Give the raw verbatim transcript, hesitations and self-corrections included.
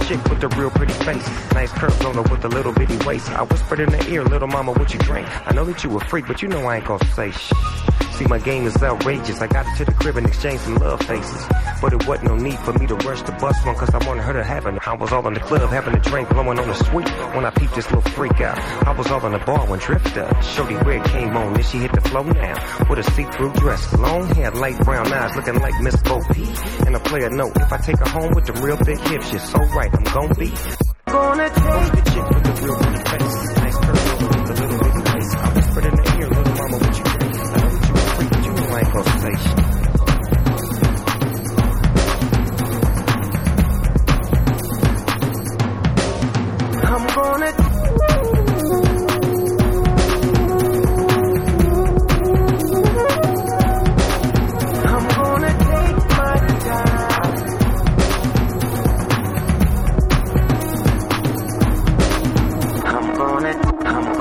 chick with a real pretty face. Nice curves on her with a little bitty waist. I whispered in her ear, little mama, what you drink? I know that you a freak, but you know I ain't gonna say shh. See, my game is outrageous. I got her to the crib and exchanged some love faces. But it wasn't no need for me to rush the bus one, cause I wanted her to have it. I was all in the club having a drink, blowing on the sweet when I peeped this little freak out. I was all in the bar when Drifter, shorty red came on, then she hit the floor now. With a see-through dress, long hair, light brown eyes, looking like Miss Bo Peep. And I play a note, if I take her home with the real big hips, she's so right, I'm gon' be. Gonna take the chick with the real pretty face. Nice curves with a little bitty waist. I whispered in the ear, little mama, what you drink? I know that you a freak, but you know I ain't gonna say shit. I'm gonna I'm gonna take my time. I'm gonna I'm